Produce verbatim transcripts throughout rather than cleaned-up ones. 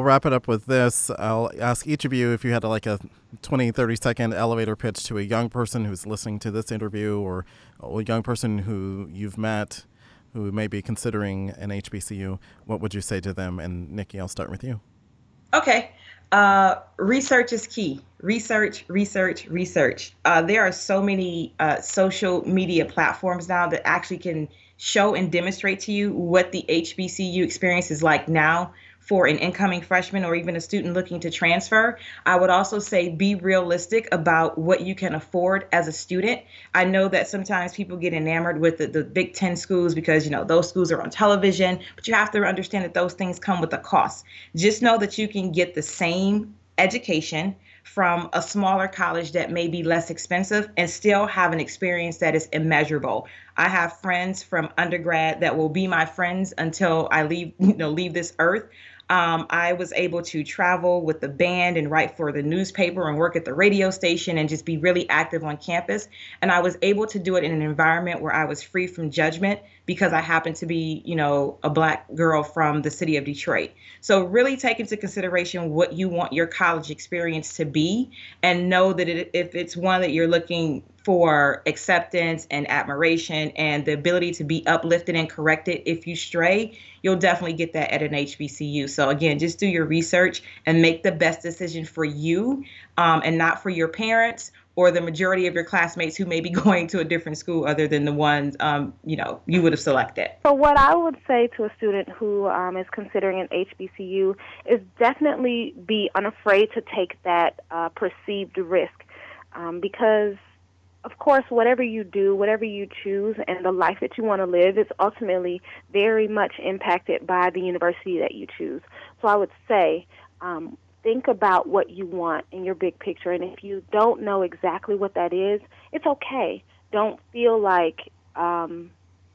we'll wrap it up with this. I'll ask each of you if you had like a twenty, thirty second elevator pitch to a young person who's listening to this interview, or a young person who you've met who may be considering an H B C U. What would you say to them? And Nikki, I'll start with you. Okay. Uh, research is key. Research, research, research. Uh, there are so many uh, social media platforms now that actually can show and demonstrate to you what the H B C U experience is like now for an incoming freshman or even a student looking to transfer. I would also say be realistic about what you can afford as a student. I know that sometimes people get enamored with the, the Big Ten schools because, you know, those schools are on television, but you have to understand that those things come with a cost. Just know that you can get the same education from a smaller college that may be less expensive and still have an experience that is immeasurable. I have friends from undergrad that will be my friends until I leave, you know, leave this earth. Um, I was able to travel with the band and write for the newspaper and work at the radio station and just be really active on campus. And I was able to do it in an environment where I was free from judgment because I happened to be, you know, a Black girl from the city of Detroit. So really take into consideration what you want your college experience to be, and know that it, if it's one that you're looking for acceptance and admiration and the ability to be uplifted and corrected if you stray, you'll definitely get that at an H B C U. So again, just do your research and make the best decision for you, um, and not for your parents or the majority of your classmates who may be going to a different school other than the ones, um, you know, you would have selected. So what I would say to a student who um, is considering an H B C U is definitely be unafraid to take that uh, perceived risk, um, because of course, whatever you do, whatever you choose, and the life that you want to live is ultimately very much impacted by the university that you choose. So I would say, um, think about what you want in your big picture. And if you don't know exactly what that is, it's okay. Don't feel like um,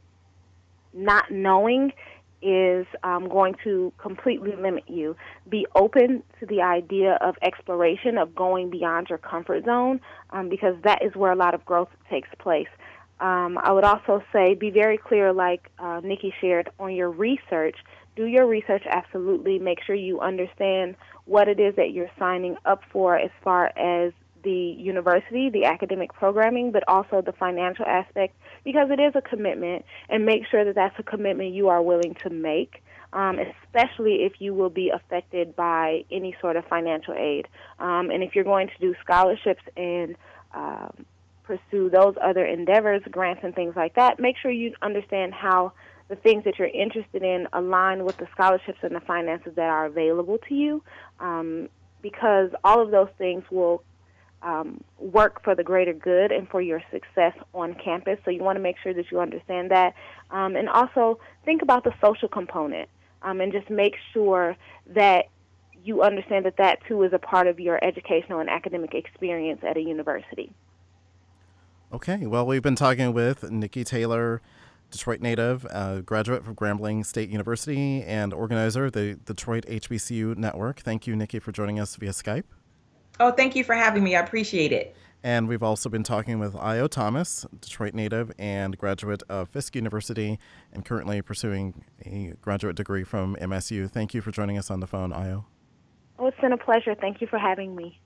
not knowing is um, going to completely limit you. Be open to the idea of exploration, of going beyond your comfort zone, um, because that is where a lot of growth takes place. Um, I would also say be very clear, like uh, Nikki shared, on your research. Do your research, absolutely. Make sure you understand what it is that you're signing up for as far as the university, the academic programming, but also the financial aspect, because it is a commitment, and make sure that that's a commitment you are willing to make, um, especially if you will be affected by any sort of financial aid. Um, and if you're going to do scholarships and um, pursue those other endeavors, grants and things like that, make sure you understand how the things that you're interested in align with the scholarships and the finances that are available to you, um, because all of those things will Um, work for the greater good and for your success on campus. So you want to make sure that you understand that. Um, and also think about the social component, um, and just make sure that you understand that that, too, is a part of your educational and academic experience at a university. Okay, well, we've been talking with Nikki Taylor, Detroit native, uh, graduate from Grambling State University and organizer of the Detroit H B C U Network. Thank you, Nikki, for joining us via Skype. Oh, thank you for having me. I appreciate it. And we've also been talking with Ayo Thomas, Detroit native and graduate of Fisk University, and currently pursuing a graduate degree from M S U. Thank you for joining us on the phone, Ayo. Oh, it's been a pleasure. Thank you for having me.